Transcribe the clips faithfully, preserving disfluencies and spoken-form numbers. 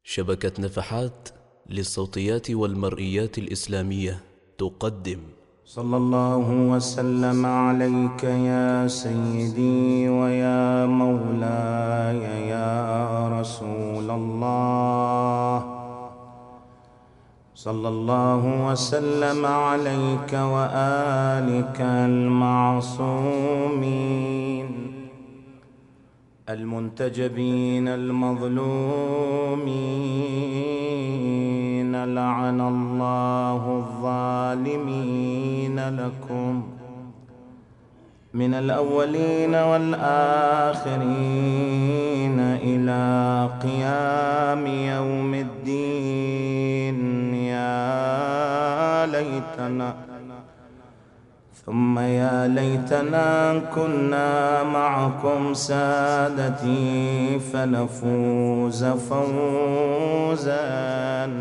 شبكة نفحات للصوتيات والمرئيات الإسلامية تقدم. صلى الله وسلم عليك يا سيدي ويا مولاي يا رسول الله. صلى الله وسلم عليك وآلك المعصومين المنتجبين المظلومين، لعن الله الظالمين لكم من الأولين والآخرين إلى قيام يوم الدين. يا ليتنا ثم يا ليتنا كنا معكم سادتي فنفوز فوزا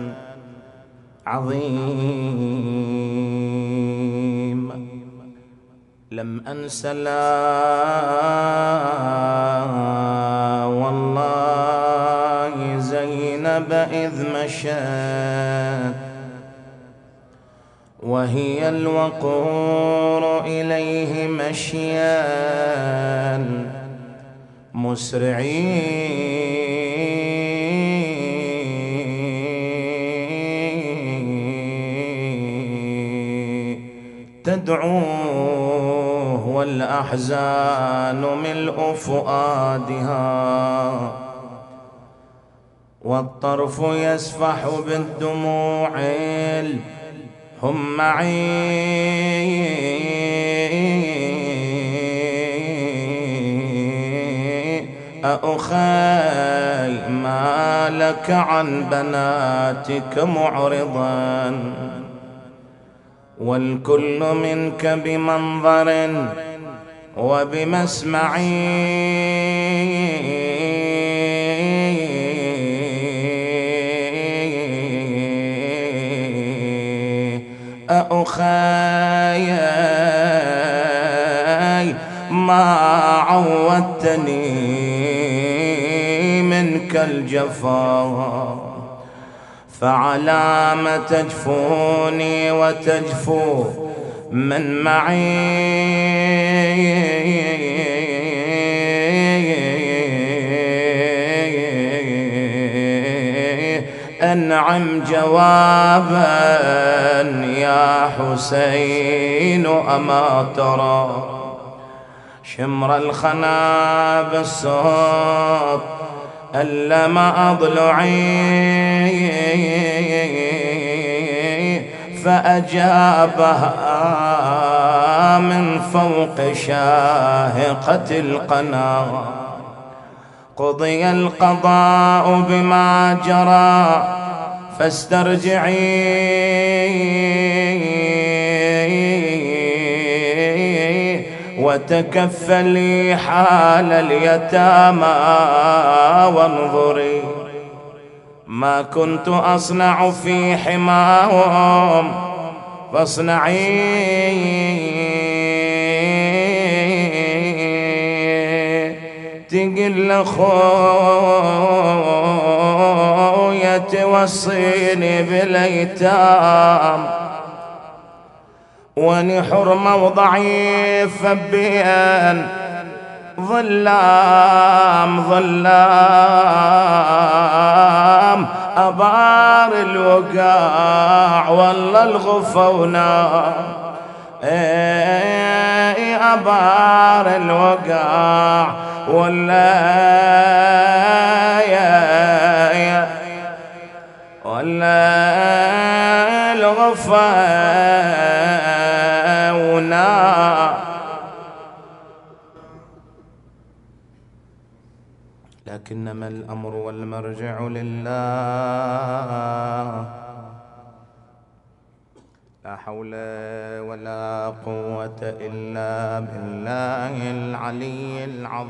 عظيما. لم أنس لا والله زينب إذ مشت وهي الوقور إليه مشيا مسرعين تدعوه والأحزان ملء فؤادها والطرف يسفح بالدموع هم معي. أخي ما لك عن بناتك معرضا والكل منك بمنظر وبمسمعي. أخي ما عودتني منك الجفا فعلام تجفوني وتجفو من معي. أنعم جوابا يا حسين أما ترى شمر الخنا بالصوت ألم أضلعي فأجابها من فوق شاهقة القنا قضي القضاء بما جرى فاسترجعي وتكفلي حال اليتامى وانظري ما كنت أصنع في حماهم فاصنعي. تقل خويا توصيني بالايتام ونحر موضعي فبين ظلام ظلام أبار الوقاع والله الغفونا اي أبار الوقاع ولا يا يا ولا الغفونا. لكنما الأمر والمرجع لله لا حول ولا قوة إلا بالله العلي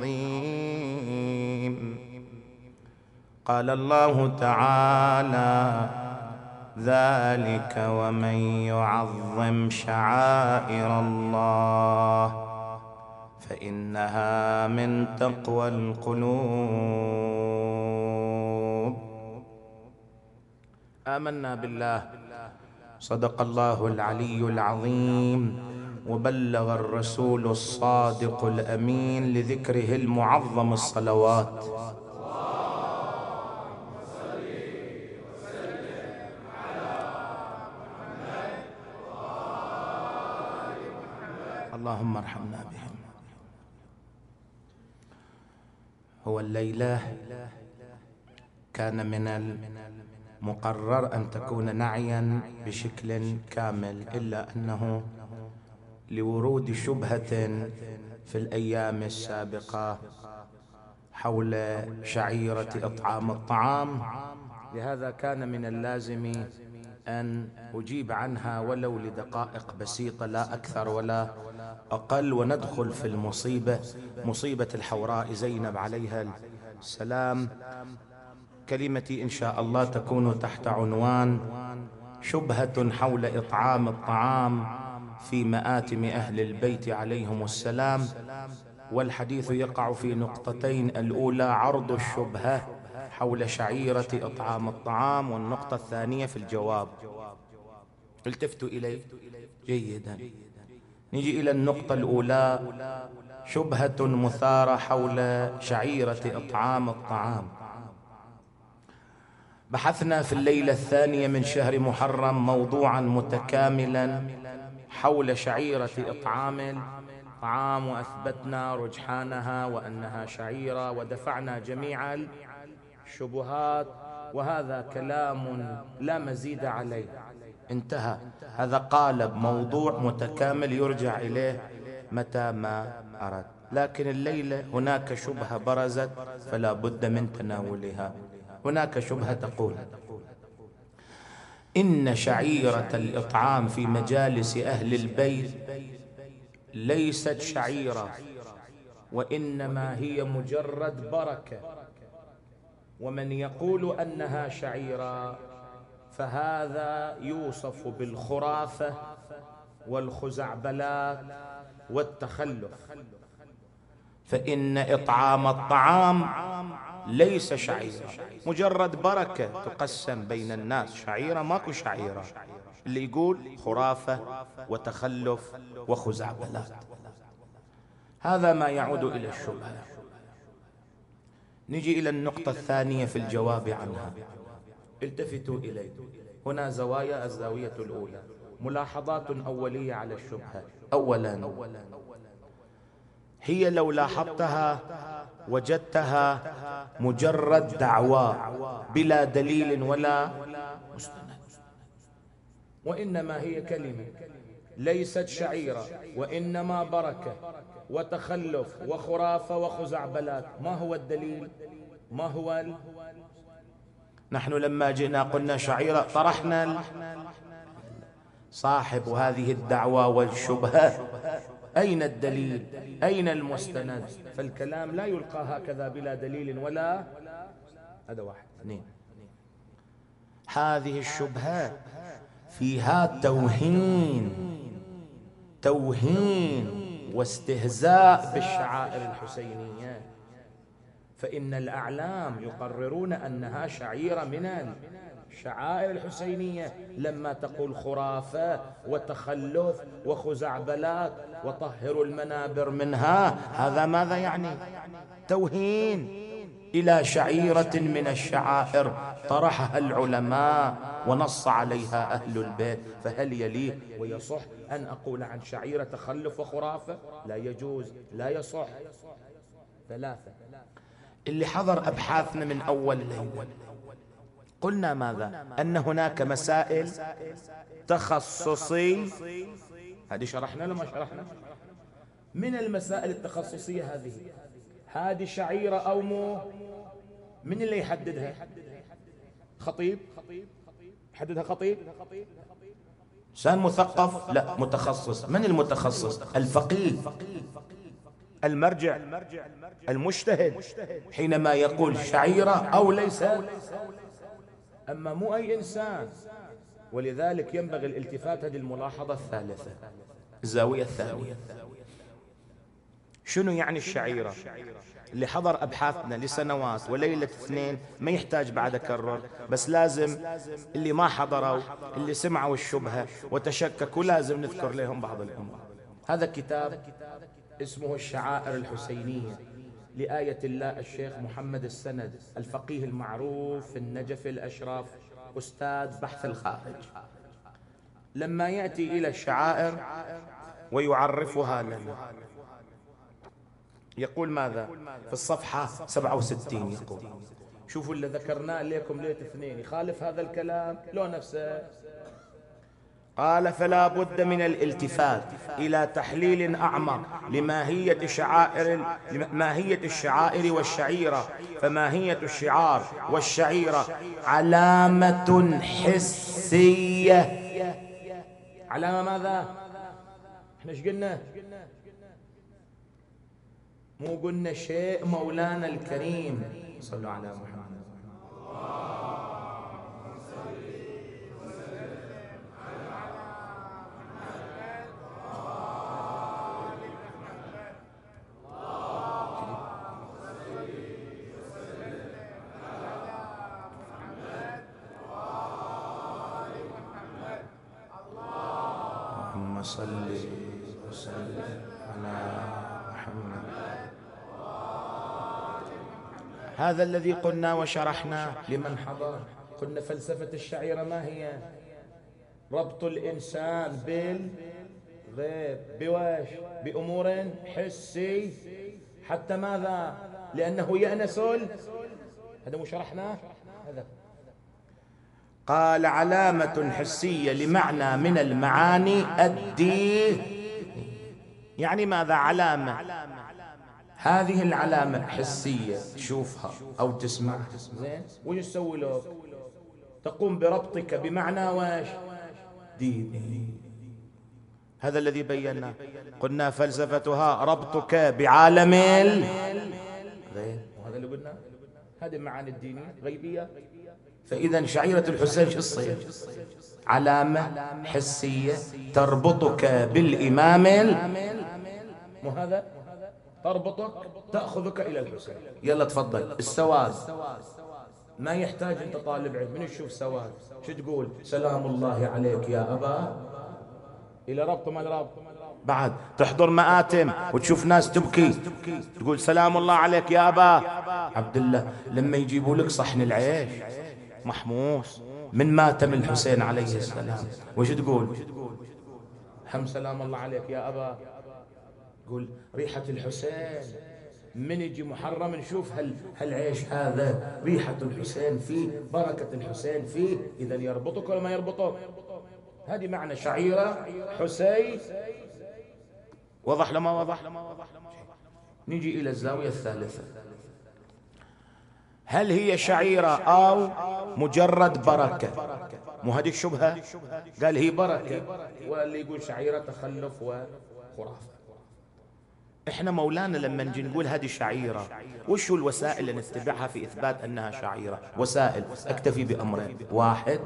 العظيم. قال الله تعالى ذلك ومن يعظم شعائر الله فإنها من تقوى القلوب. آمنا بالله، صدق الله العلي العظيم، وبلغ الرسول الصادق الأمين، لذكره المعظم الصلوات. اللهم ارحمنا بهم. هو الليلة كان من المقرر أن تكون نعيا بشكل كامل، إلا أنه لورود شبهة في الأيام السابقة حول شعيرة إطعام الطعام، لهذا كان من اللازم أن أجيب عنها ولو لدقائق بسيطة لا أكثر ولا أقل، وندخل في المصيبة، مصيبة الحوراء زينب عليها السلام. كلمتي إن شاء الله تكون تحت عنوان شبهة حول إطعام الطعام في مآتم أهل البيت عليهم السلام، والحديث يقع في نقطتين: الأولى عرض الشبهة حول شعيرة إطعام الطعام، والنقطة الثانية في الجواب. التفتوا إلي جيدا. نجي إلى النقطة الأولى، شبهة مثارة حول شعيرة إطعام الطعام. بحثنا في الليلة الثانية من شهر محرم موضوعا متكاملا حول شعيرة إطعام الطعام، وأثبتنا رجحانها وأنها شعيرة، ودفعنا جميع الشبهات، وهذا كلام لا مزيد عليه، انتهى. هذا قالب موضوع متكامل يرجع إليه متى ما أراد. لكن الليلة هناك شبهة برزت فلا بد من تناولها. هناك شبهة تقول إن شعيرة الإطعام في مجالس أهل البيت ليست شعيرة، وإنما هي مجرد بركة، ومن يقول أنها شعيرة فهذا يوصف بالخرافة والخزعبلات والتخلف، فإن إطعام الطعام ليس شعيرة، مجرد بركة تقسم بين الناس. شعيرة ماكو شعيرة، اللي يقول خرافة وتخلف وخزعبلات. هذا ما يعود إلى الشبهة. نجي إلى النقطة الثانية في الجواب عنها. التفتوا إلي، هنا زوايا. الزاوية الأولى ملاحظات أولية على الشبهة. أولا، هي لو لاحظتها وجدتها مجرد دعوى بلا دليل ولا مستند، وإنما هي كلمة ليست شعيرة، وإنما بركة وتخلف وخرافة وخزعبلات. ما هو الدليل؟ ما هو ال... نحن لما جئنا قلنا شعيرة، طرحنا صاحب هذه الدعوى والشبهة أين الدليل؟ أين المستند؟ فالكلام لا يلقى هكذا بلا دليل ولا. هذا واحد. اثنين، هذه الشبهة فيها توهين توهين واستهزاء بالشعائر الحسينية، فإن الأعلام يقررون أنها شعيرة من الشعائر الحسينية، لما تقول خرافة وتخلف وخزعبلات وطهروا المنابر منها، هذا ماذا يعني؟ توهين إلى شعيرة من الشعائر طرحها العلماء ونص عليها أهل البيت. فهل يليق ويصح أن أقول عن شعيرة تخلف وخرافة؟ لا يجوز، لا يصح. ثلاثة، اللي حضر أبحاثنا من أول الليل قلنا ماذا؟ أن هناك مسائل تخصصية، هذه شرحنا لما شرحنا. من المسائل التخصصية هذه، هذه شعيرة أو مو؟ من اللي يحددها؟ خطيب؟ يحددها خطيب؟ إنسان مثقف؟ لا، متخصص. من المتخصص؟ الفقيه، المرجع، المجتهد، حينما يقول شعيرة أو ليس، أما مو أي إنسان. ولذلك ينبغي الالتفات. هذه الملاحظة الثالثة، الزاوية الثانية. شنو يعني الشعيرة؟ اللي حضر أبحاثنا لسنوات وليلة اثنين ما يحتاج بعد أكرر، بس لازم اللي ما حضروا، اللي سمعوا الشبهة وتشككوا، لازم نذكر لهم بعض الأمور. هذا كتاب اسمه الشعائر الحسينية لآية الله الشيخ محمد السند، الفقيه المعروف في النجف الأشرف، أستاذ بحث الخارج. لما يأتي إلى الشعائر ويعرفها لنا يقول ماذا في الصفحة سبعة وستين؟ يقول شوفوا اللي ذكرناه لكم ليلة اثنين يخالف هذا الكلام لو نفسه. قال: فلا بد من الالتفات إلى تحليل أعمق لماهية شعائر ماهية الشعائر والشعيرة. فماهية الشعار والشعيرة علامة حسية. علامة ماذا؟ احنا ايش قلنا؟ مو قلنا شيء مولانا الكريم صلوا على محمد. اللهم صل وسلم على محمد. هذا الذي قلنا وشرحنا لمن حضر. قلنا فلسفة الشعيرة ما هي؟ ربط الإنسان بالغيب بوش بأمور حسي حتى ماذا؟ لأنه يأنس. هذا مو شرحناه؟ هذا قال علامة حسية لمعنى من المعاني الدين. يعني ماذا؟ علامة. هذه العلامة حسية تشوفها أو تسمعها، زين، وش تسوي له؟ تقوم بربطك بمعنى واش؟ ديني. هذا الذي بينا. قلنا فلسفتها ربطك بعالم الغيب، وهذا اللي قلنا. هذه معاني الدينية غيبية. فإذا شعيرة الحسين شو تصير؟ علامة حسية تربطك بالإمام. مو هذا؟ تربطك تأخذك إلى الحسين. يلا تفضل. السواد ما يحتاج أنت طالب علم من يشوف سواد شو تقول؟ سلام الله عليك يا أبا. إلى ربط ما الربط. بعد تحضر مآتم وتشوف ناس تبكي تقول سلام الله عليك يا أبا عبد الله. لما يجيبوا لك صحن العيش محموس من ماتم الحسين عليه السلام وش تقول؟ هم سلام الله عليك يا أبا. تقول ريحة الحسين من يجي محرم نشوف هل هالعيش هذا ريحة الحسين فيه، بركة الحسين فيه. إذا يربطك ولا ما يربطك؟ هذه معنى شعيرة حسين. وضح لما وضح؟ نجي إلى الزاوية الثالثة. هل هي شعيرة أو مجرد بركة؟ مو هذه الشبهة؟ قال هي بركة، واللي يقول شعيرة تخلف وخرافة. احنا مولانا لما نجي نقول هذه شعيرة، وشو الوسائل اللي نتبعها في إثبات أنها شعيرة؟ وسائل أكتفي بأمرين. واحد،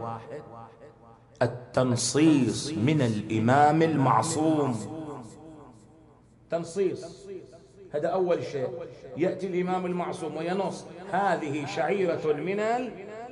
التنصيص من الإمام المعصوم. تنصيص، هذا أول شيء. يأتي الإمام المعصوم وينص هذه شعيرة من ال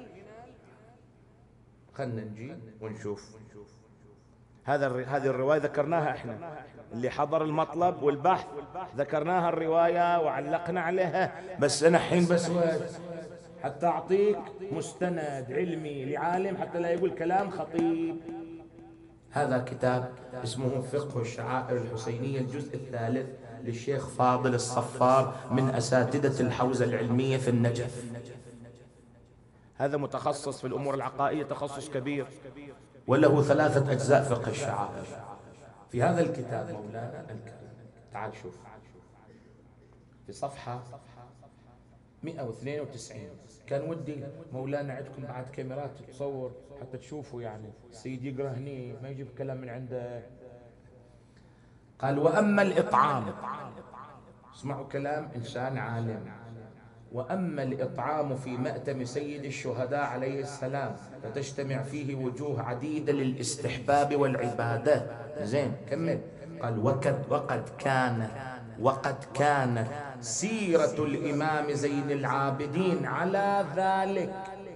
خلنا نجي ونشوف. هذا هذه الرواية ذكرناها احنا، اللي حضر المطلب والبحث ذكرناها الرواية وعلقنا عليها. بس أنا الحين بس حتى أعطيك مستند علمي لعالم حتى لا يقول كلام خطيب. هذا كتاب اسمه فقه الشعائر الحسينية الجزء الثالث للشيخ فاضل الصفار من أساتذة الحوزة العلمية في النجف. هذا متخصص في الأمور العقائية، تخصص كبير، وله ثلاثة أجزاء فقه الشعائر. في هذا الكتاب مولانا الكريم تعال شوف في صفحة مئة واثنين وتسعين. كان ودي مولانا عندكم بعد كاميرات تصور حتى تشوفوا، يعني السيد يقرأ هني ما يجيب كلام من عنده. قال وأما الإطعام، اسمعوا كلام إنسان عالم، وأما الإطعام في مأتم سيد الشهداء عليه السلام فتجتمع فيه وجوه عديدة للاستحباب والعبادة. زين كمل. قال وقد, وقد كان وقد كانت سيرة الإمام زين العابدين على ذلك.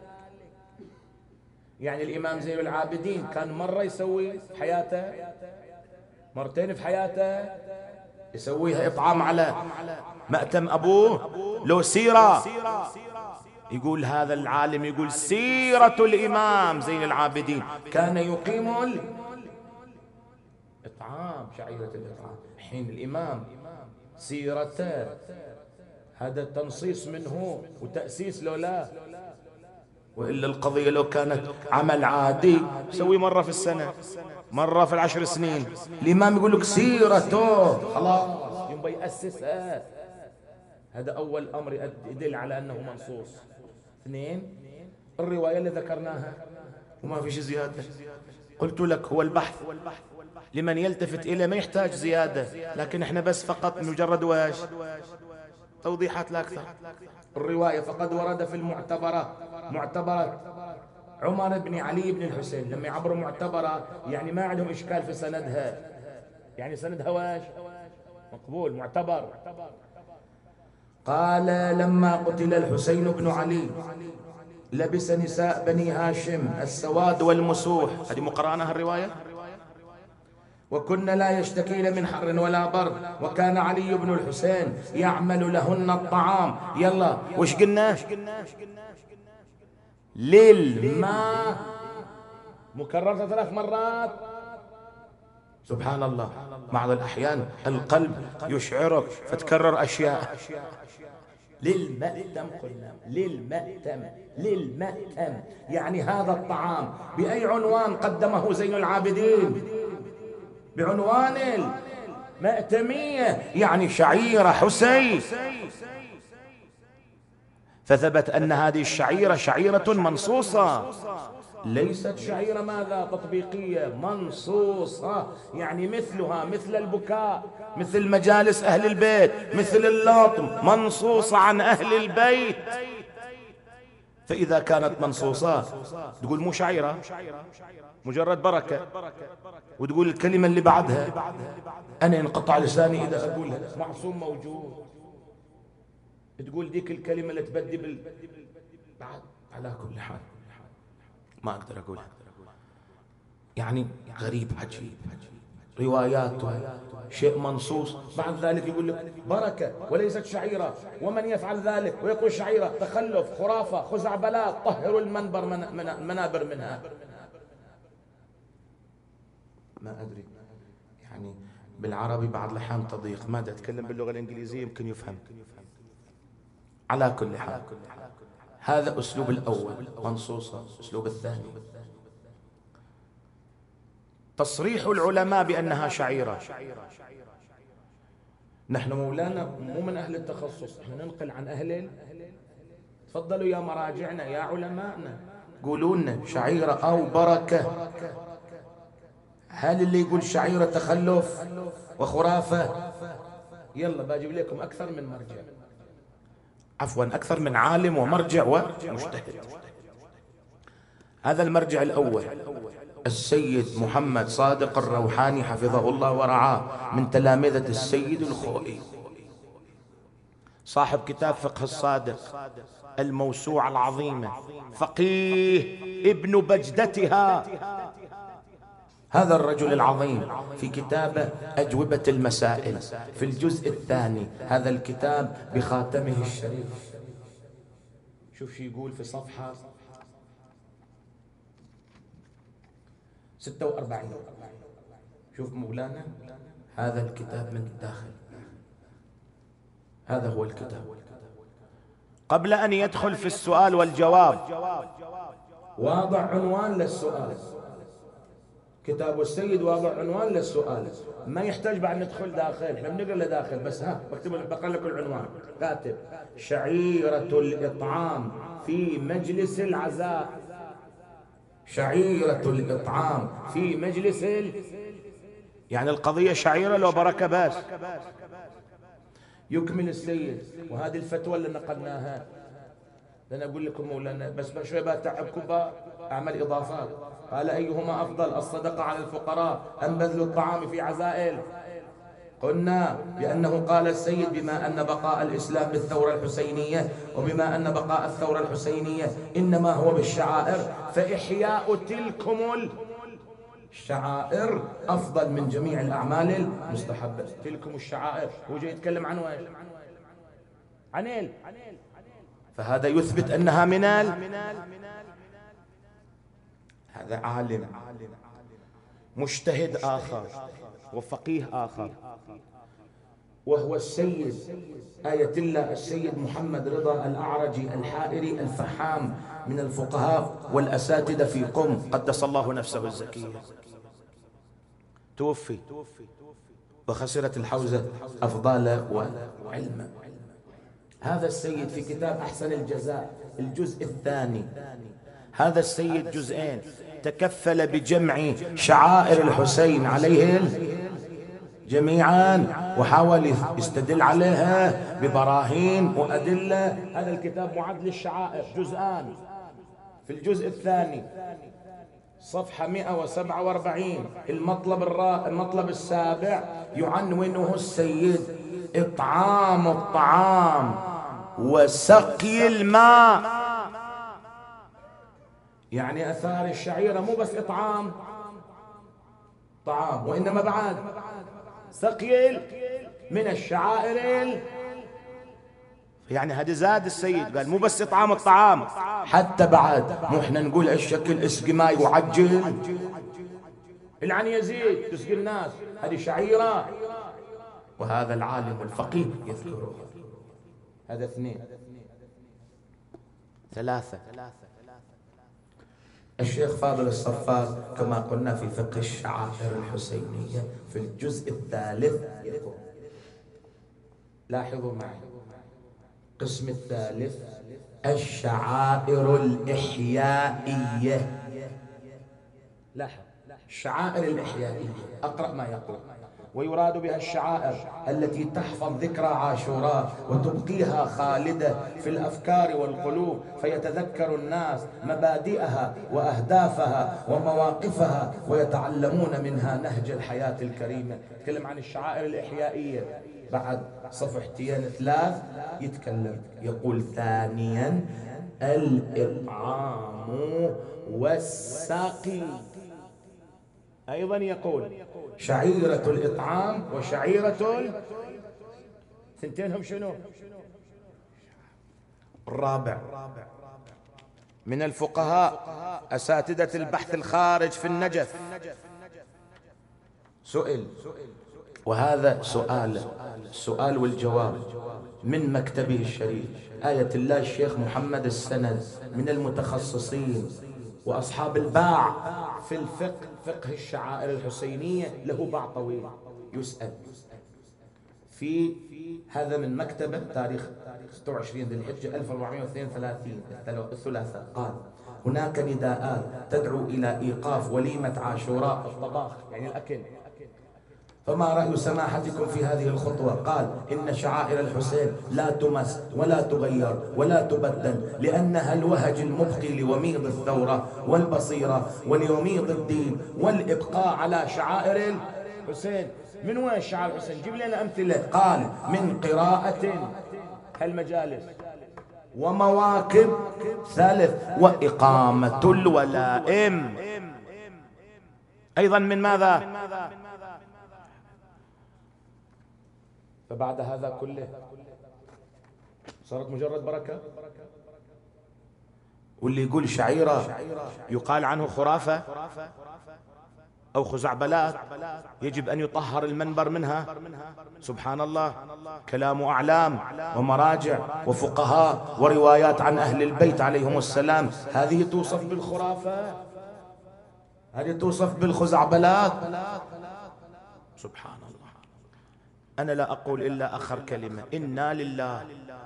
يعني الإمام زين العابدين كان مرة يسوي في حياته، مرتين في حياته يسويها إطعام على مأتم أبوه، لو سيرة. يقول هذا العالم، يقول سيرة الإمام زين العابدين كان يقيم الإطعام، شعيرة الإطعام. حين الإمام سيرته هذا التنصيص منه وتأسيس، لو لا وإلا القضية لو كانت عمل عادي يسوي مرة في السنة، مرة في العشر سنين. الإمام يقول لك سيرته خلاص يبقى يأسسها. هذا أول أمر يدل على أنه منصوص. اثنين، الرواية اللي ذكرناها وما فيش زيادة. قلت لك هو البحث لمن يلتفت إليه ما يحتاج زيادة، لكن احنا بس فقط مجرد واش توضيحات لا أكثر. الرواية فقد ورد في المعتبرة، معتبرة عمر بن علي بن الحسين. لما يعبروا معتبرة يعني ما عندهم إشكال في سندها، يعني سندها واش مقبول معتبر. قال لما قتل الحسين بن علي لبس نساء بني هاشم السواد والمسوح، هذه مقرانها الرواية. وكن لا يشتكين من حر ولا برد، وكان علي بن الحسين يعمل لهن الطعام. يلا وش قلنا؟ للماء، مكررة ثلاث مرات. سبحان الله، بعض الأحيان القلب يشعرك فتكرر أشياء. للمأتم قلنا، للمأتم، للمأتم يعني هذا الطعام بأي عنوان قدمه زين العابدين؟ بعنوان المأتمية، يعني شعيرة حسين. فثبت أن هذه الشعيرة شعيرة منصوصة، ليست شعيرة ماذا تطبيقية، منصوصة. يعني مثلها مثل البكاء، مثل مجالس أهل البيت، مثل اللطم، منصوصة عن أهل البيت. فإذا كانت منصوصة تقول مو شعيرة، مجرد بركة. وتقول الكلمة اللي بعدها أنا ينقطع لساني إذا أقولها، معصوم موجود. تقول ديك الكلمة اللي تبدي بال بعد. على كل حال ما أقدر أقولها، يعني غريب عجيب، رواياته شيء منصوص. بعد ذلك يقول لك بركة وليست شعيرة، ومن يفعل ذلك ويقول شعيرة تخلف، خرافة، خزعبلات، طهروا المنبر من من المنابر منها. ما أدري، يعني بالعربي بعض الأحيان تضيق، ماذا أتكلم باللغة الإنجليزية يمكن يفهم. على كل حال هذا أسلوب الأول منصوصة. أسلوب الثاني تصريح العلماء بأنها شعيرة. نحن مولانا مو من أهل التخصص، نحن ننقل عن أهل. تفضلوا يا مراجعنا يا علماءنا، قولوا لنا شعيرة أو بركة. هل اللي يقول شعيرة تخلف وخرافة؟ يلا بجيب لكم أكثر من مرجع، عفوا أكثر من عالم ومرجع ومجتهد. هذا المرجع الأول السيد محمد صادق الروحاني حفظه الله ورعاه، من تلامذة السيد الخوئي، صاحب كتاب فقه الصادق، الموسوعة العظيمة، فقيه ابن بجدتها. هذا الرجل العظيم في كتابه أجوبة المسائل في الجزء الثاني، هذا الكتاب بخاتمه الشريف. شوف شو يقول في صفحة ستة وأربعين. شوف مولانا هذا الكتاب من الداخل، هذا هو الكتاب. قبل أن يدخل في السؤال والجواب واضع عنوان للسؤال. كتاب السيد واضع عنوان للسؤال، ما يحتاج بعد ندخل داخل، احنا بنقرا لداخل بس. ها بكتب بقرا لكم العنوان، كاتب شعيرة الإطعام في مجلس العزاء. شعيرة الإطعام في مجلس ال... يعني القضية شعيرة لو بركة بس. يكمل السيد، وهذه الفتوى اللي نقلناها. أنا أقول لكم مولانا بس شوي بتعبكم، أعمل إضافات. قال أيهما أفضل، الصدقة على الفقراء أم بذل الطعام في عزائل؟ قلنا بأنه قال السيد بما أن بقاء الإسلام بالثورة الحسينية وبما أن بقاء الثورة الحسينية إنما هو بالشعائر، فإحياء تلكم الشعائر أفضل من جميع الأعمال المستحبة. تلكم الشعائر هو جاي يتكلم عنه ايش؟ عن ال فهذا يثبت أنها من ال هذا عالم مجتهد آخر وفقيه آخر، وهو السيد آية الله السيد محمد رضا الأعرجي الحائري الفحام من الفقهاء والأساتذة في قم قدس الله نفسه الزكية. توفي وخسرت الحوزة أفضالا وعلما. هذا السيد في كتاب أحسن الجزاء الجزء الثاني، هذا السيد جزئين، تكفل بجمع شعائر الحسين عليه جميعا وحاول يستدل عليها ببراهين وأدلة. هذا الكتاب معد للشعائر جزءان، في الجزء الثاني صفحة مئة وسبعة وأربعين المطلب الرا... المطلب السابع يعنونه السيد إطعام الطعام وسقي الماء. يعني أثار الشعيرة مو بس إطعام طعام، وإنما بعد سقي من الشعائر. يعني هذا زاد السيد، قال مو بس إطعام الطعام، حتى بعد مو احنا نقول الشكل اسقي ماء وعجل العن يزيد تسقي الناس، هذه شعيرة. وهذا العالم الفقيه يذكره. هذا اثنين. ثلاثة، الشيخ فاضل الصفار كما قلنا في فقه الشعائر الحسينية في الجزء الثالث يقول، لاحظوا معي القسم الثالث الشعائر الإحيائية. لاحظ الشعائر الإحيائية، أقرأ ما يقول: ويراد بها الشعائر التي تحفظ ذكرى عاشوراء وتبقيها خالدة في الأفكار والقلوب، فيتذكر الناس مبادئها وأهدافها ومواقفها ويتعلمون منها نهج الحياة الكريمة. يتكلم عن الشعائر الإحيائية. بعد صفحتين ثلاث يتكلم يقول: ثانيا الإطعام والسقي. أيضا يقول شعيرة الإطعام وشعيرة ثنتينهم شنو؟ الرابع من الفقهاء أساتذة البحث الخارج في النجف سئل، وهذا سؤال السؤال والجواب من مكتبه الشريف، آية الله الشيخ محمد السند من المتخصصين وأصحاب الباع في الفقه، فقه الشعائر الحسينية، له باع طويل. يسأل في هذا من مكتبة تاريخ ستة وعشرين ذي الحجة ألف وأربعمائة واثنين وثلاثين الثلاثاء، قال: هناك نداءات تدعو إلى إيقاف وليمة عاشوراء الطباخ يعني الأكل، فما رأي سماحتكم في هذه الخطوة؟ قال: إن شعائر الحسين لا تمس ولا تغير ولا تبدل، لأنها الوهج المبقي لوميض الثورة والبصيرة ولوميض الدين والإبقاء على شعائر الحسين. من وين شعائر الحسين؟ جيب لنا أمثلة. قال: من قراءة هالمجالس ومواكب. ثالث وإقامة الولائم. أيضا من ماذا؟ فبعد هذا كله صارت مجرد بركة. واللي يقول شعيرة يقال عنه خرافة أو خزعبلات يجب أن يطهر المنبر منها. سبحان الله، كلام أعلام ومراجع وفقهاء وروايات عن أهل البيت عليهم السلام، هذه توصف بالخرافة، هذه توصف بالخزعبلات. سبحان الله. أنا لا أقول إلا آخر كلمة: إنا لله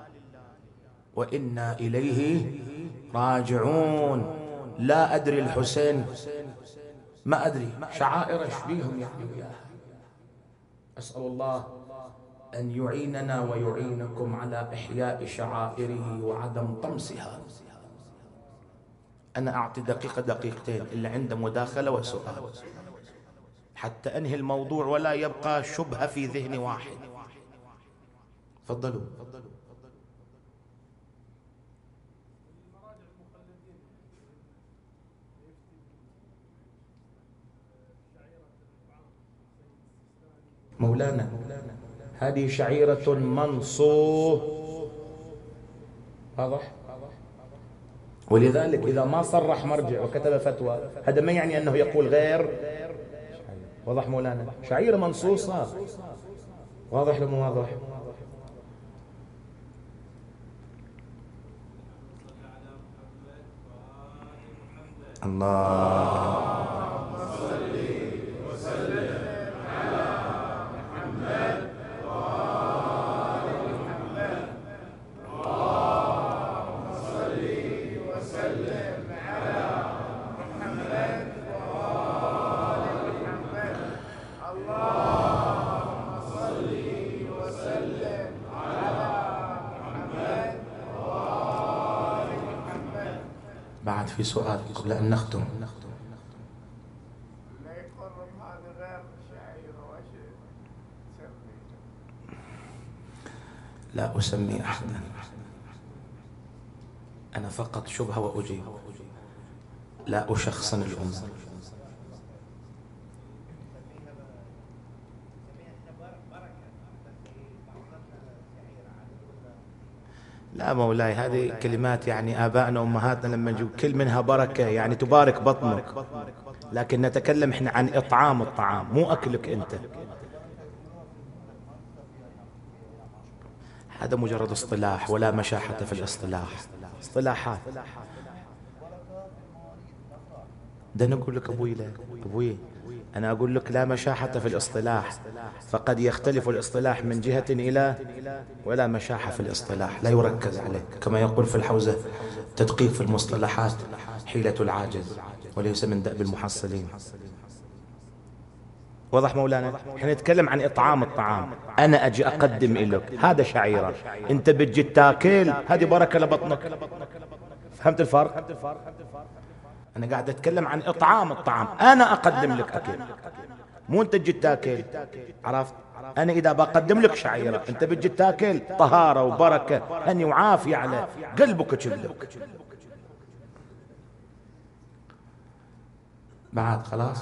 وإنا إليه راجعون. لا أدري الحسين، ما أدري شعائر يشبيهم يعني وياها. أسأل الله أن يعيننا ويعينكم على إحياء شعائره وعدم طمسها. أنا أعطي دقيقة دقيقتين اللي عنده مداخلة وسؤال. حتى أنهي الموضوع ولا يبقى شبهة في ذهن واحد. تفضلوا. مولانا هذه شعيرة منصوص، واضح؟ ولذلك إذا ما صرح مرجع وكتب فتوى هذا ما يعني أنه يقول غير. واضح مولانا؟ شعيرة منصوصة. واضح لو مو واضح؟ الله بعد في سؤال قبل أن نختم. لا أسمي أحدا، أنا فقط شبهة وأجيب، لا أشخصن الأمور. لا مولاي، هذه كلمات يعني آبائنا وأمهاتنا لما نجيب كل منها بركة يعني تبارك بطنك، لكن نتكلم احنا عن إطعام الطعام مو أكلك أنت. هذا مجرد اصطلاح ولا مشاحة في الاصطلاح، اصطلاحات. ده نقول لك أبوي، لا أبوي أنا أقول لك لا مشاحة في الاصطلاح، فقد يختلف الاصطلاح من جهة إلى، ولا مشاحة في الاصطلاح لا يركز عليه، كما يقول في الحوزة تدقيق في المصطلحات حيلة العاجز وليس من دأب المحصلين. واضح مولانا؟ احنا نتكلم عن إطعام الطعام، أنا أجي أقدم لك هذا شعيرة، أنت بتجي تاكل، هذه بركة لبطنك. فهمت الفرق؟ أنا قاعد أتكلم عن إطعام الطعام، أنا أقدم لك أكل مو أنت تجي تاكل. عرفت؟ أنا إذا بقدم لك شعيرة أنت بتجي تاكل، طهارة وبركة هني وعافية على قلبك كلك. بعد خلاص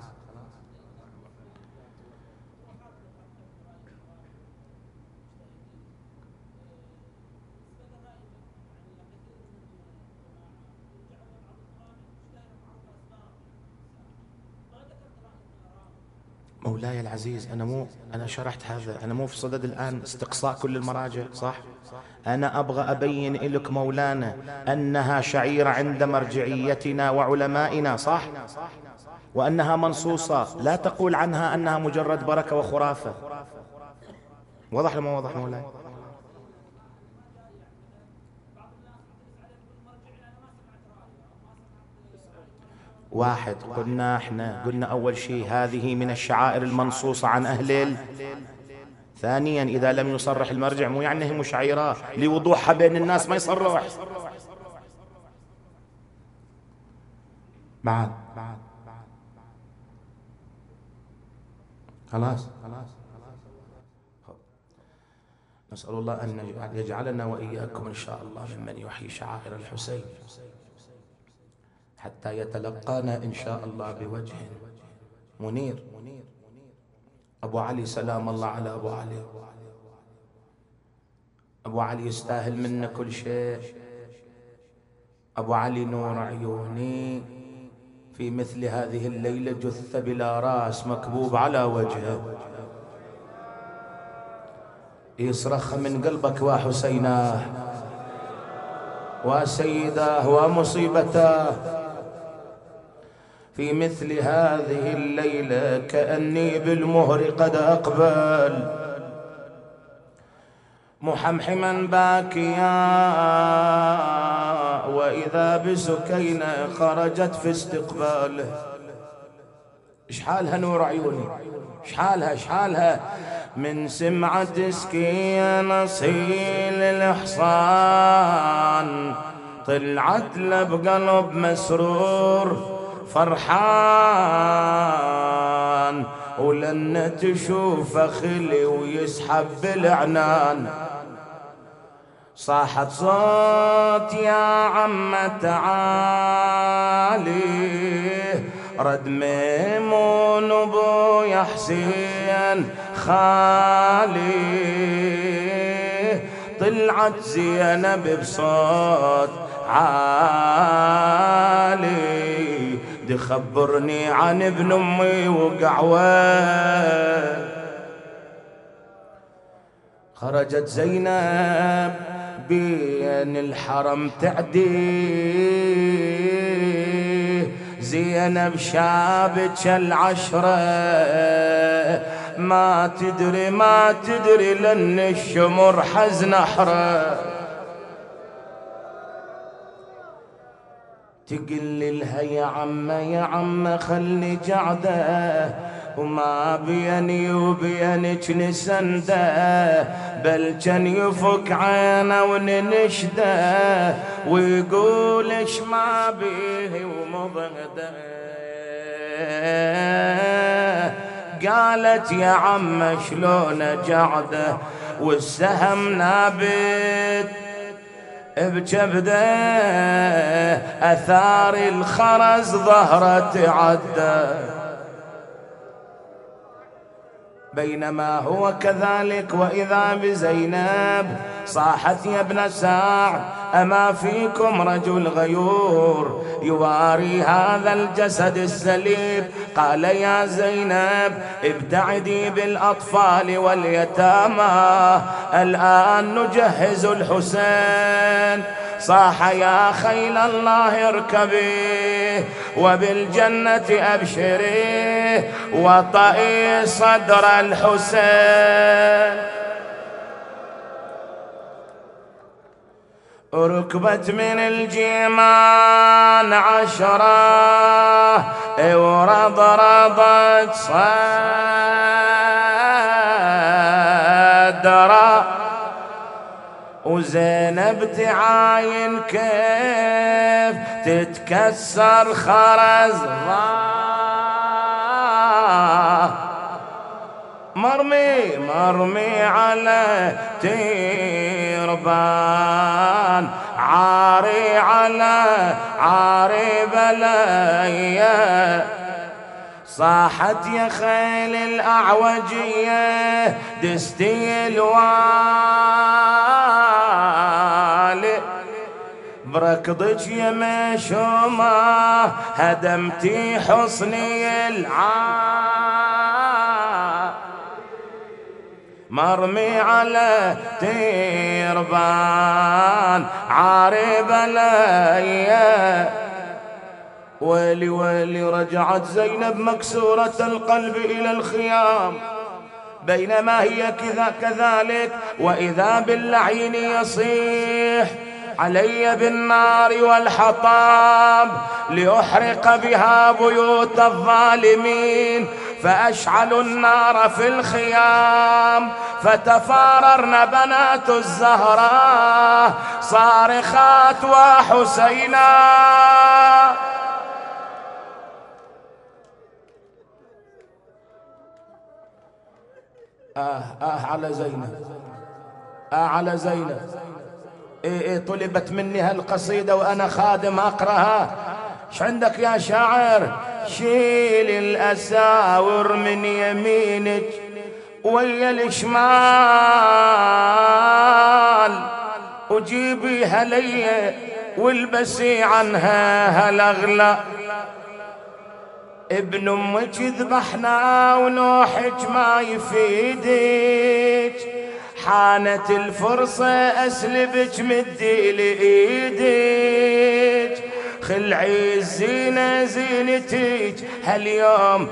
مولاي العزيز، أنا مو أنا شرحت هذا، أنا مو في صدد الآن استقصاء كل المراجع، صح؟ أنا أبغى أبين لك مولانا أنها شعيرة عند مرجعيتنا وعلمائنا، صح؟ وأنها منصوصة، لا تقول عنها أنها مجرد بركة وخرافة. وضح لما وضح مولاي؟ واحد، قلنا احنا قلنا أول شيء هذه من الشعائر المنصوصة عن أهل ال... ثانيا إذا لم يصرح المرجع مو يعني هي مشعيرة، لوضوحها بين الناس ما يصرح. بعد خلاص نسأل الله أن يجعلنا وإياكم إن شاء الله ممن يحيي شعائر الحسين حتى يتلقانا إن شاء الله بوجه منير. أبو علي سلام الله على أبو علي، أبو علي يستاهل منا كل شيء. أبو علي نور عيوني، في مثل هذه الليلة جثة بلا رأس مكبوب على وجهه، يصرخ من قلبك وحسيناه وسيداه ومصيبتاه. في مثل هذه الليلة كأني بالمهر قد أقبل محمحما باكيا، وإذا بسكينة خرجت في استقباله. إيش حالها نور عيوني؟ إيش حالها؟ إيش حالها؟ من سمعة سكين أصيل الحصان طلعت له بقلب مسرور فرحان، الأمان، ولن تشوف خلي ويسحب بالعنان. صاحت صوت يا عم تعالي، رد ميمون وبويا حسين خالي. طلعت زينب بصوت عالي، تخبرني عن ابن امي وقعوه. خرجت زينب بين الحرم تعدي، زينب شابك العشرة، ما تدري ما تدري لن الشمر حزن احره. تقل لها يا عم يا عم خلني قعده، وما بيني وبينك نسنده، بل كان يفك عينه وننشده، ويقول اش ما بيه ومضغده. قالت يا عم شلون قعده، والسهم نابت بجبده، اثار الخرز ظهرت عده. بينما هو كذلك وإذا بزينب صاحت يا ابن ساعد، أما فيكم رجل غيور يواري هذا الجسد السليب؟ قال يا زينب ابتعدي بالأطفال واليتامى، الآن نجهز الحسين. صاح يا خيل الله اركبي، وبالجنة أبشري، وطئي صدر الحسين. ركبت من الجيمان عشرة، ورضرضت صدرة، وزينب تعاين كيف تتكسر خرز. مرمي مرمي على تيربان، عاري على عاري بلايا. صاحت يا خيل الأعوجية دستي الوالي، بركضك يا مشومة هدمتي حصني العالي. مرمي على تيربان عاري بلايا. ويلي ويلي رجعت زينب مكسورة القلب إلى الخيام، بينما هي كذا كذلك وإذا باللعين يصيح علي بالنار والحطام، لأحرق بها بيوت الظالمين. فأشعلوا النار في الخيام، فتفاررن بنات الزهراء صارخات وحسينا. آه آه على زينب، آه على زينب. إيه إيه طلبت مني هالقصيدة وأنا خادم أقرأها. ش عندك يا شاعر؟ شيل الأساور من يمينك ويا الشمال، وجيبيها لي والبسي عنها هالأغلى. ابن امك ذبحنا ونوحك ما يفيدك، حانت الفرصة أسلبك مدي لإيدك. خلعي الزينة زينتك هاليوم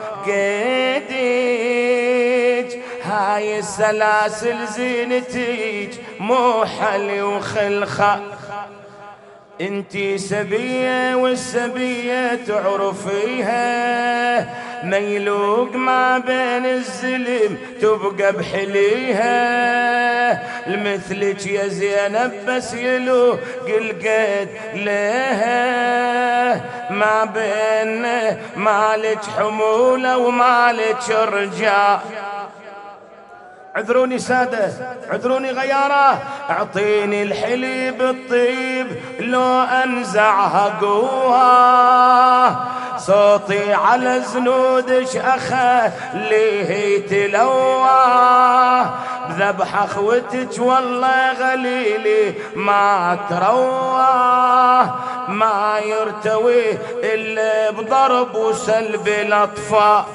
قيدك، هاي السلاسل زينتك مو حلي وخلخة. انتي سبية والسبية تعرفيها، ميلوق ما بين الزلم تبقى بحليها، لمثلك يا زينب بس يلوق القد لها، ما بين مالك حمولة ومالك رجال. عذروني سادة، عذروني غيارة، اعطيني الحليب الطيب لو انزعها قوة، صوتي على زنودش اخليه تلوى، بذبح اخوتك والله غليلي ما تروى، ما يرتوي الا بضرب وسلب الاطفال.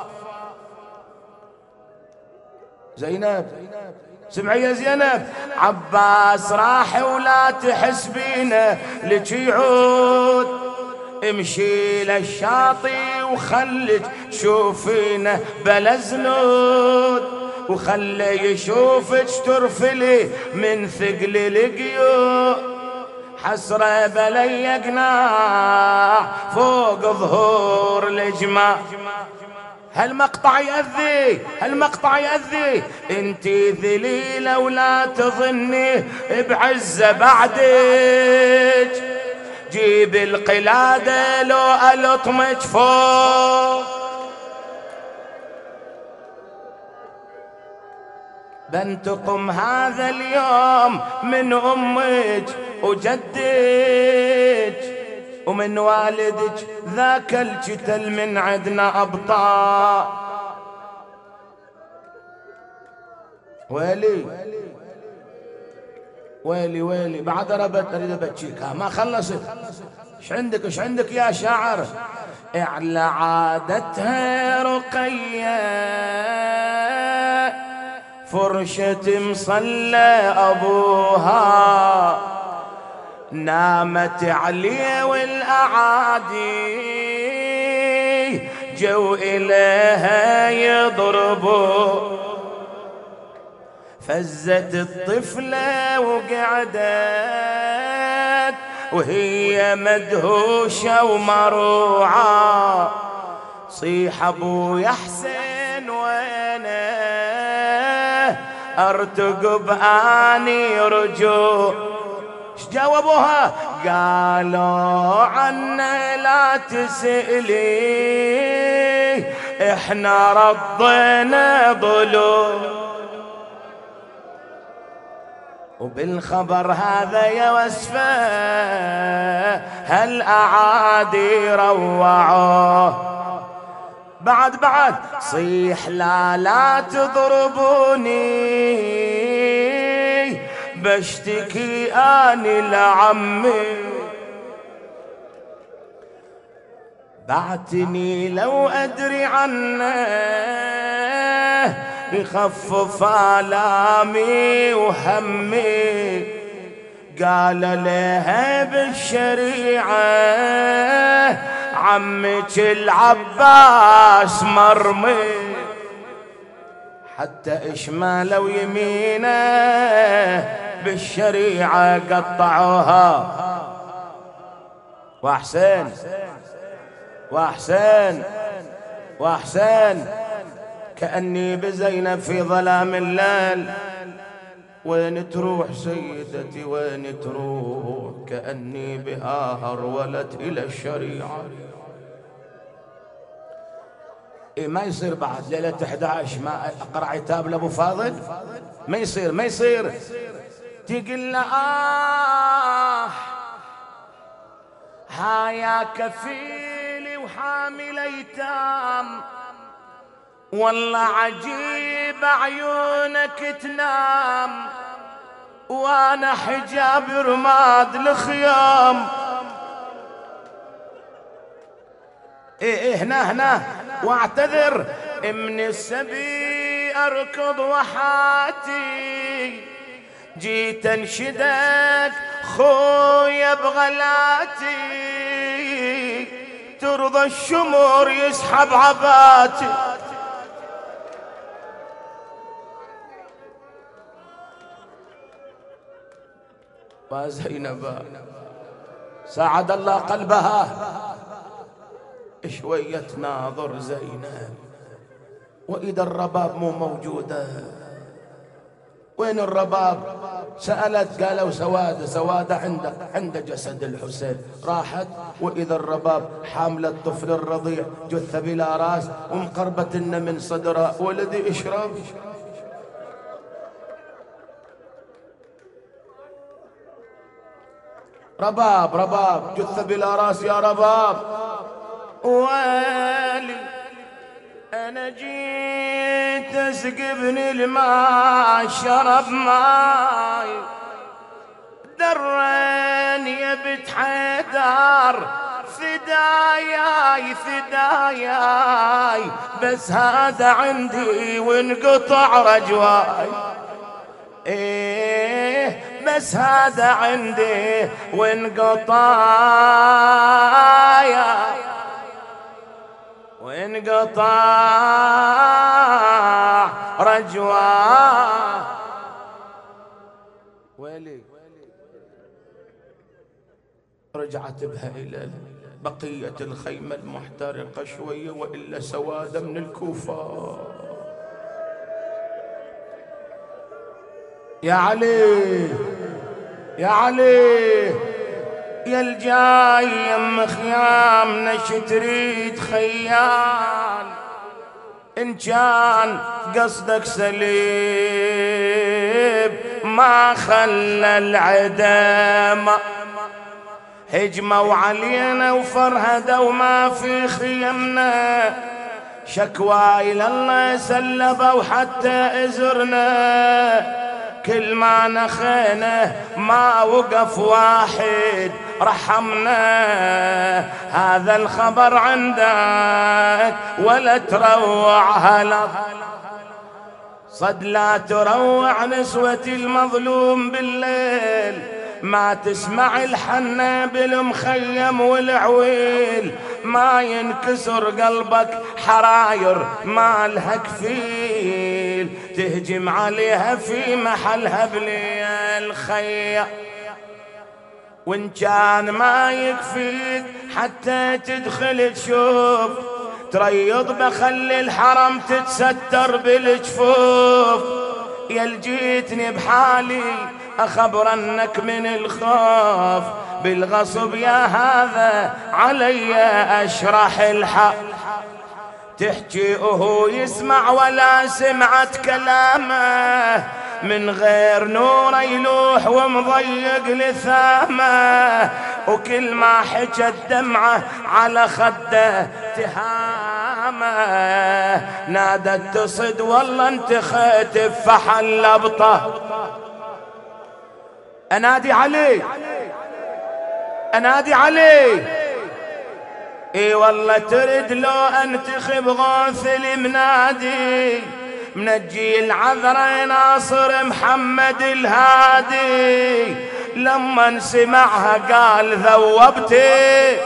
زينب سمعي يا زينب، عباس راح ولا تحسبينه لك يعود، امشي للشاطئ وخلك شوفينه بلا زنود، وخلي يشوفك ترفلي من ثقل القيود، حسرة بلي قناع فوق ظهور الجماع. هالمقطع يأذي، هالمقطع يأذي، انتي ذليلة ولا تظني بعزة بعدك، جيب القلادة لو ألطمك فوق، بنتقم هذا اليوم من أمك وجدك ومن والدك، ذاك الجتل من عدنا أبطال. ويلي ويلي ويلي بعد ربت أريد أبكيك ما خلصت. ايش عندك ايش عندك يا شاعر؟ على عادتها رقية فرشة مصلى أبوها، نامت عليه والأعادي جو إليها يضربوا، فزت الطفلة وقعدت وهي مدهوشة ومروعة، صيح أبو يا حسين وينه أرتقب أني رجوع. ايش جاوبوها؟ قالوا عنا لا تسألي احنا رضينا ضلوع، وبالخبر هذا يا وسفة هالأعادي روعوه. بعد بعد صيح لا لا تضربوني بشتكي اني لعمي، بعتني لو ادري عنه بخفف آلامي وهمي، قال لها بالشريعة عمك العباس مرمي، حتى إشمال ويمينه بالشريعة قطعوها. وأحسن وأحسن وأحسن كأني بزينب في ظلام الليل، وين تروح سيدتي وين تروح، كأني بها هرولت إلى الشريعة. إيه ما يصير بعد ليلة أحد عشر ما أقرأ عتاب لأبو فاضل، ما يصير ما يصير. تقول له آه ها يا كفيلي وحامل أيتام، والله عجيب عيونك تنام، وانا حجاب رماد الخيام. ايه ايه هنا هنا واعتذر من السبي اركض وحاتي، جيت انشدك خويا بغلاتي، ترضى الشمر يسحب عباتي. وزينب ساعد الله قلبها شوية تناظر زينب، وإذا الرباب مو موجودة. وين الرباب؟ سألت قالوا سوادة، سوادة عنده عند جسد الحسين. راحت وإذا الرباب حاملة الطفل الرضيع جثة بلا راس ومقربة إن من صدره. ولدي اشرب. رباب رباب جثة بلا راس يا رباب. ويلي أنا جيت أسقبني الماء شرب ماي درين يا بنت حيدر فداياي فداياي بس هذا عندي وانقطع رجواي. ايه بس هذا عندي وانقطع وانقطع رجواه. ويلي رجعت بها إلى بقية الخيمة المحترقة شوية، وإلا سواد من الكوفة. يا علي يا علي يا الجاي يم خيام نش تريد خيال، إن كان قصدك سليب ما خلى العدم هجموا علينا وفرهدوا ما في خيمنا، شكوى إلى الله سلبوا حتى إزرنا، كل ما نخينا ما وقف واحد رحمنا. هذا الخبر عندك ولا تروع هلا صد لا تروع نسوة المظلوم بالليل، ما تسمع الحنة بالمخيم والعويل، ما ينكسر قلبك حراير ما لها كفيل، تهجم عليها في محلها بلي الخيا. وان كان ما يكفيك حتى تدخل تشوف تريض بخلي الحرم تتستر بالجفوف. يا الجيتني بحالي أخبرنك من الخوف بالغصب يا هذا علي أشرح الحق، تحكي وهو يسمع ولا سمعت كلامه، من غير نور يلوح ومضيق لثامه، وكل ما حكى الدمعة على خده تهامه، نادت تصد والله انت خاتف فحل ابطه. انادي علي انادي علي اي والله ترد لو انتخب غوث المنادي، منجي العذراء ناصر محمد الهادي، لما سمعها قال ذوبتي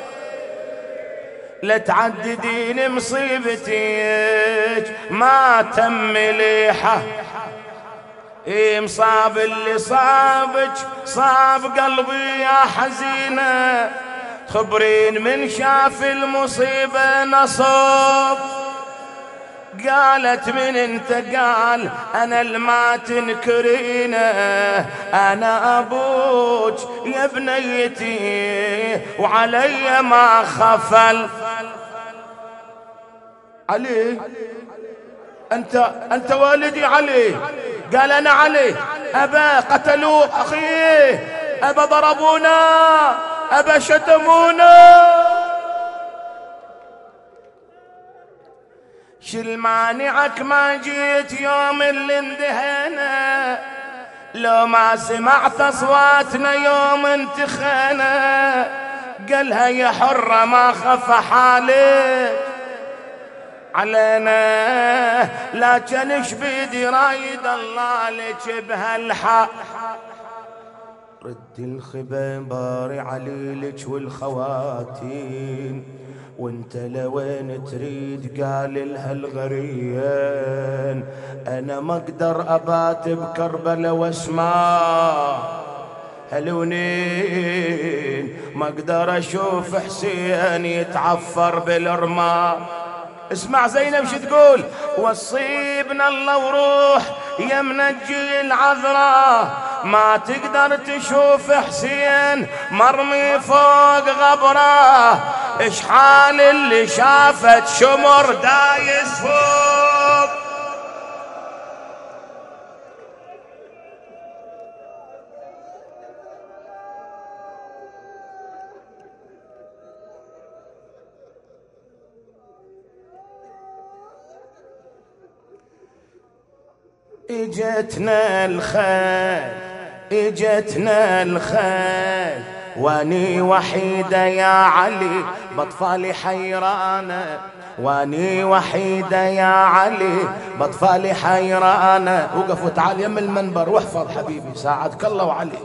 لتعددين مصيبتك ما تم مليحه، اي مصاب اللي صابك صاب قلبي يا حزينه، خبرين من شاف المصيبه نصب، قالت من انت قال انا الما تنكرينه، انا ابوك يا بنيتي وعلي ما خفل. علي انت انت والدي علي؟ قال انا علي. ابا قتلوا اخيه، ابا ضربونا، ابا شتمونا، شل مانعك ما جيت يوم اللي اندهينا، لو ما سمعت اصواتنا يوم انتخينا، قالها يا حرة ما خف حالك علينا، لكن ايش بيدي رايد الله لك بهالحق، ردي الخبر عليلك والخواتين، وانت لوين تريد قال لها الغريان، انا ما اقدر ابات بكربلاء واسمع هلونين ما اقدر اشوف حسين يتعفر بالرمال. اسمع زينب شو تقول: وصيبنا الله وروح يا منجي العذراء، ما تقدر تشوف حسين مرمي فوق غبره، اشحال اللي شافت شمر دايس فوق. اجتنا الخيل اجتنا الخيل واني وحيدة يا علي بطفالي حيرانة، واني وحيدة يا علي بطفالي حيرانة. وقف وتعال يم المنبر واحفظ حبيبي ساعدك الله وعلي.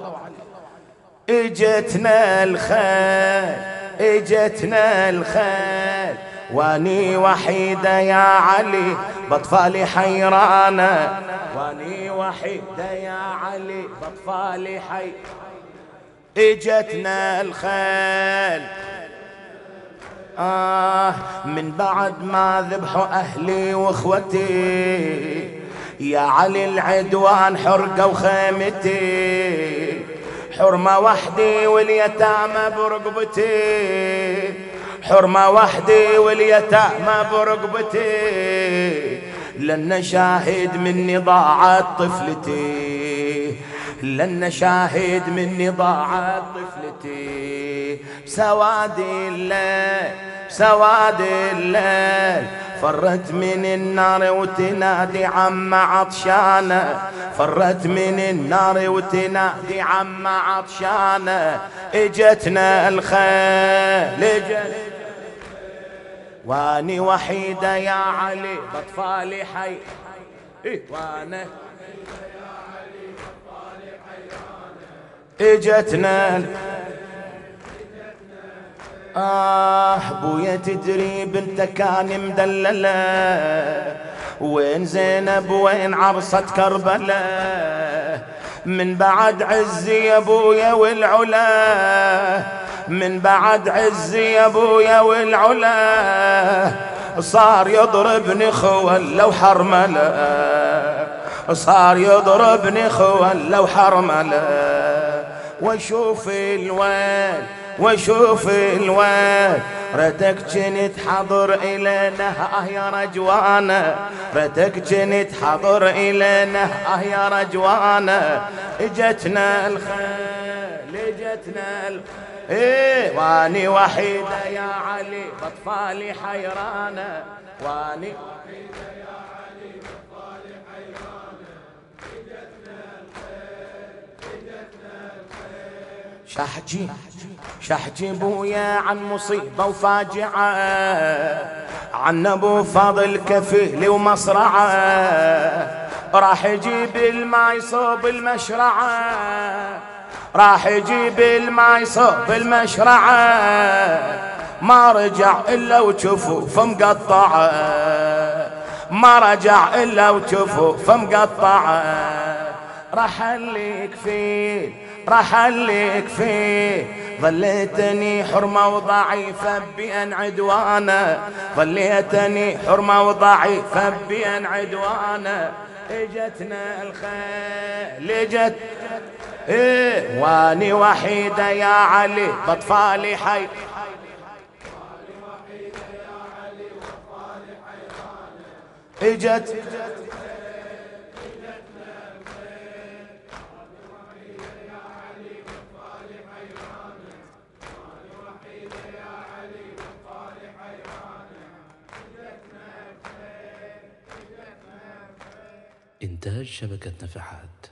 اجتنا الخيل اجتنا الخيل واني وحيدة يا علي بطفالي حيرانة، واني وحيدة يا علي بطفالي حي. اجتنا الخيل آه من بعد ما ذبحوا أهلي واخوتي، يا علي العدوان حرقوا خيمتي، حرمة وحدي واليتامى برقبتي، حرمة وحدي واليتامى برقبتي، لن شاهد مني ضاعت طفلتي، لن شاهد مني ضاعت طفلتي. بسواد الليل بسواد الليل فرت من النار وتنادي عم عطشانة، فرت من النار وتنادي عم عطشانة. اجتنا الخيل اجت واني وحيدة يا علي بطفالي حي. إيه وانا اجتنا آه بويا تدري بنت كان مدللة، وين زينب وين عرصة كربلاء، من بعد عزي يا بويا والعلا، من بعد عزي يا بويا والعلا، صار يضربني خوال لو حرمله، صار يضربني خوال لو حرمله. واشوف الويل واشوف الويل رتك جنت حضر إلينا اه يا رجوانا، رتك جنت حضر إلينا اه يا رجوانا. اجتنا الخيل اجتنا الخيل ايه واني وحيدة يا علي بطفالي حيرانة، واني وحيدة يا علي بطفالي حيرانة. اجتنا الخيل اجتنا الخيل شحجي شحجي بويا عن مصيبة وفاجعة، عن ابو فاضل كفيل ومصرعة، راح يجيب الماي صوب المشرعة، راح يجيب الماي صوب المشرعة، ما رجع الا وجفوفه مقطعة، ما رجع الا وجفوفه مقطعة. راح اللي يكفيه راح اللي يكفيه ظليتني حرمة وضعيفة بأن عدوانا، ظليتني حرمة وضعيفة بأن عدوانا. اجتنا الخيل اجت ايه واني وحيدة يا علي بطفالي حي. اجت إنتاج شبكة نفحات.